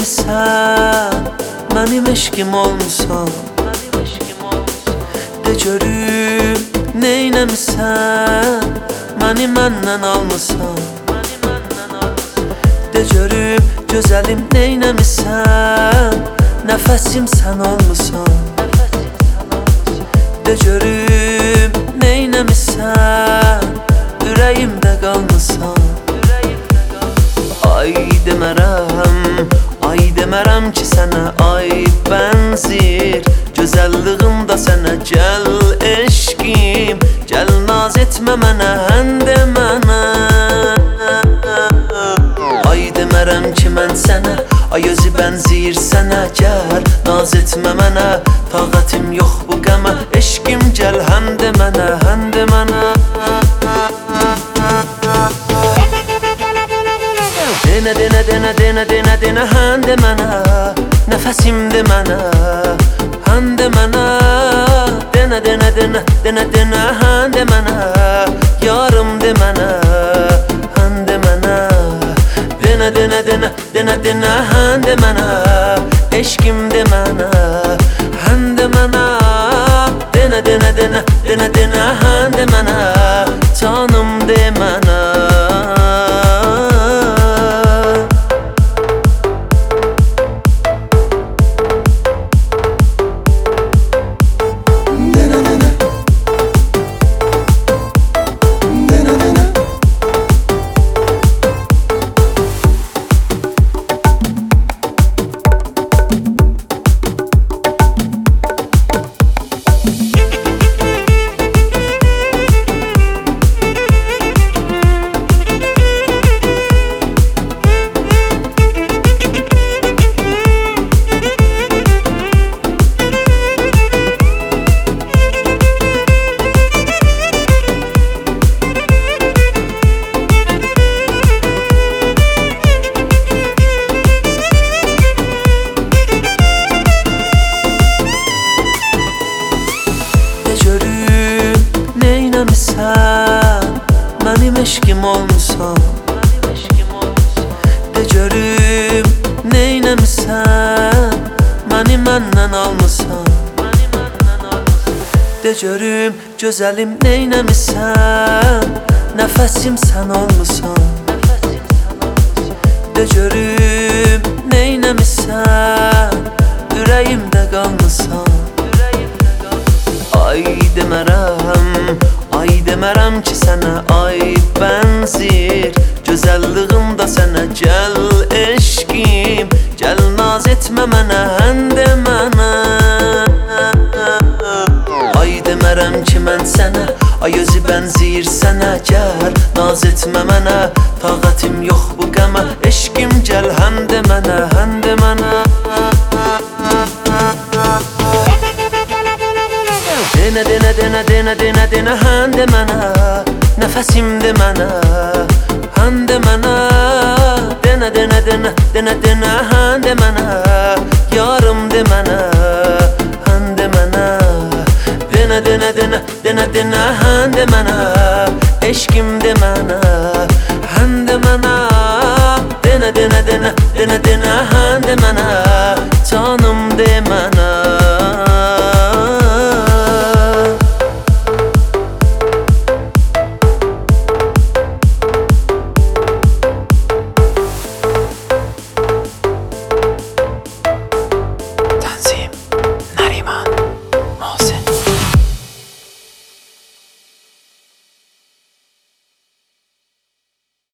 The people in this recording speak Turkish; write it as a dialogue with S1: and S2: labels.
S1: neynəmisən, mənim eşkim olmusan. De görüm, neynəmisən, məni məndən almısan. De görüm, gözəlim neynəmisən, nəfəsim sən olmusan. De görüm, neynəmisən, ürəyimdə qalmısan. Ay demərəm ki sənə ay bənzir, gözəlliğim da sənə gəl eşkim. Gəl naz etmə mənə, hən demənə. Ay demərəm ki mən sənə, ay özü bənzir sənə. Gəl naz etmə mənə, taqətim yox bu qəmə. Eşkim gəl hən demənə, hən demənə. Denə hən demənə, nəfəsim demənə, hən demənə. Denə hən demənə, yarım demənə, hən demənə. Denə hən demənə, eşkim demənə, hən demənə. Denə hən demənə, canım demənə. Mənim eşkim olmusan. De görüm, neynəmisən, məni məndən almısan. De görüm, gözəlim neynəmisən, nəfəsim sən olmusan. De görüm, neynəmisən, ürəyimdə qalmısan. Ay demərəm ki sənə ay bənzir, gözəlliğim da sənə gəl eşkim. Gəl naz etmə mənə, hən demənə. Ay demərəm ki mən sənə, ay özü bənzir sənə. Gəl naz etmə mənə, taqətim yox bu qəmə. Eşkim gəl hən demənə, hən demənə. Denə hən demənə, nəfəsim demənə, hən demənə. Denə hən demənə, yarım demənə, hən demənə. Denə hən demənə, eşkim demənə.